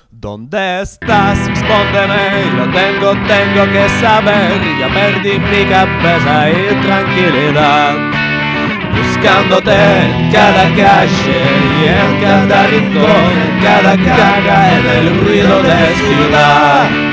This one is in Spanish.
¿Dónde estás? Respóndeme, yo tengo que saber. Ya perdí mi cabeza y tranquilidad, buscándote en cada calle y en cada rincón, en cada caga, en el ruido de ciudad.